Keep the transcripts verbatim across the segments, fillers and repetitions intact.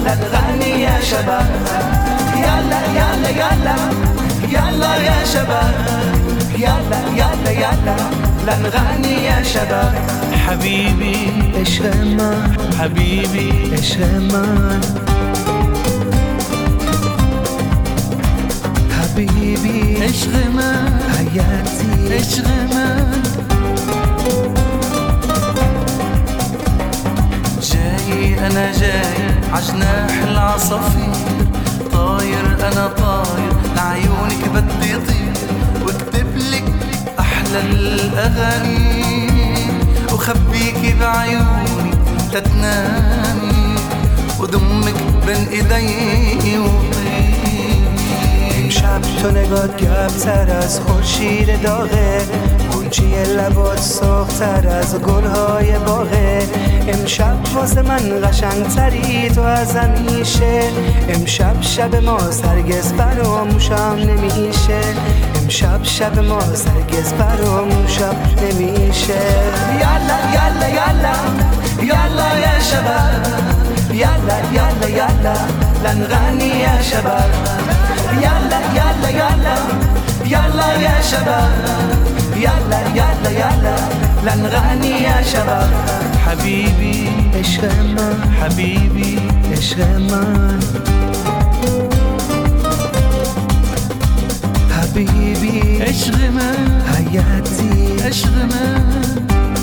يلا نغني يا شباب، يلا يلا يلا يلا يا شباب، يلا يلا يلا لنغني يا شباب. حبيبي عشق من، حبيبي عشق من، حبيبي عشق من، حياتي عشق من. جاي أنا جاي عجناح العصافير، طاير أنا طاير لعيونك بدي طير، واكتبلك أحلى الأغاني وخبيكي بعيوني تتنامي، وضمك بين إيدي وطير. امشب تو نگات گرم‌تر از خورشید داغه، گونچی لبات سرخ‌تر از گل‌های باغه. امشب واسه من قشنگ‌تری تو از همیشه، امشب شب ما هرگز فراموشم نمیشه، امشب شب ما هرگز فراموشم نمیشه. يلا يلا يلا يلا يا شباب، يلا يلا يلا لنغني يا شباب، يلا يلا يلا يلا يا شباب، يلا يلا يلا لنغني يا شباب. حبيبي عشق من، حبيبي عشق من، حبيبي عشق من، حياتي عشق من.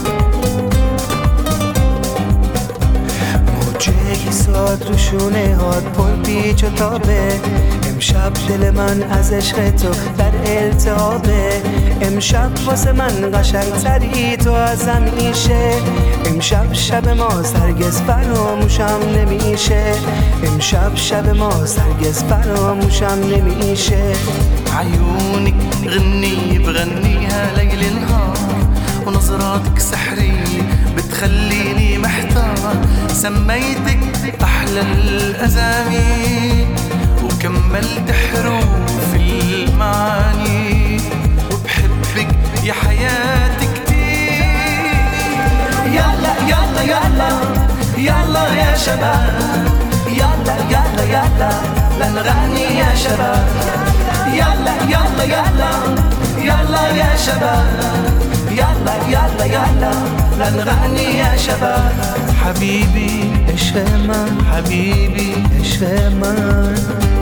موجه ساد رو شونه هات پر پیچ و تابه، امشب دل من از عشق تو در التهابه. امشب واسه من قشنگتری تو از همیشه، امشب شب ما هرگز فراموشم نمیشه، امشب شب ما هرگز فراموشم نمیشه. عيونك غني بغنيها ليل نهار، ونظراتك سحرية بتخليني محتار. سميتك أحلى الأسامي وكملت حروف المعاني، وبحبك يا حياتي كتير. يلا يلا يلا يلا يا شباب، يلا يلا يلا لنغني يا شباب، يلا يلا يلا يلا يا شباب، يلا يلا يلا لنغني يا شباب. حبيبي عشق من، حبيبي عشق من،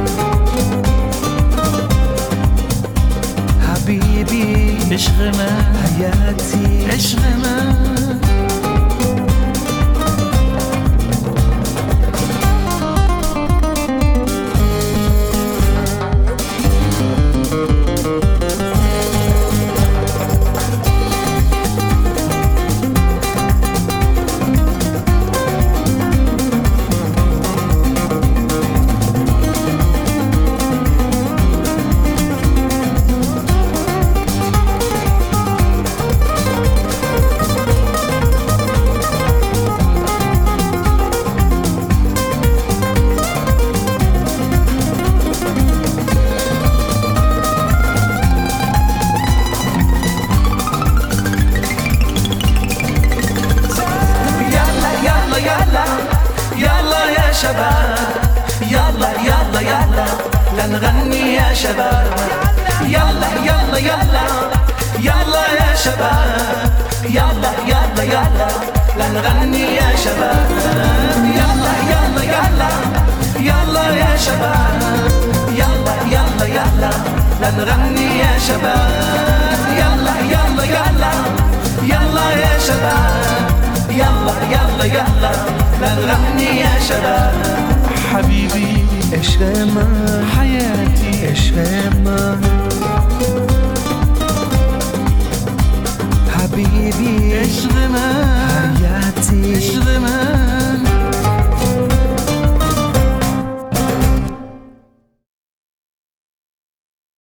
حبيبي عشق من، حياتي عشق من. يلا يا شباب، يلا يلا يلا لنغني يا شباب، يلا يلا يلا يلا يا شباب، يلا يلا يلا لنغني يا شباب، يلا يلا يلا يلا يا شباب، يلا يلا يلا لنغني يا شباب، يلا يلا يلا يلا يا شباب، يلا يلا يلا لنغني يا شباب. حبيبي عشق من، حياتي عشق من، حبيبي عشق من، حياتي عشق من.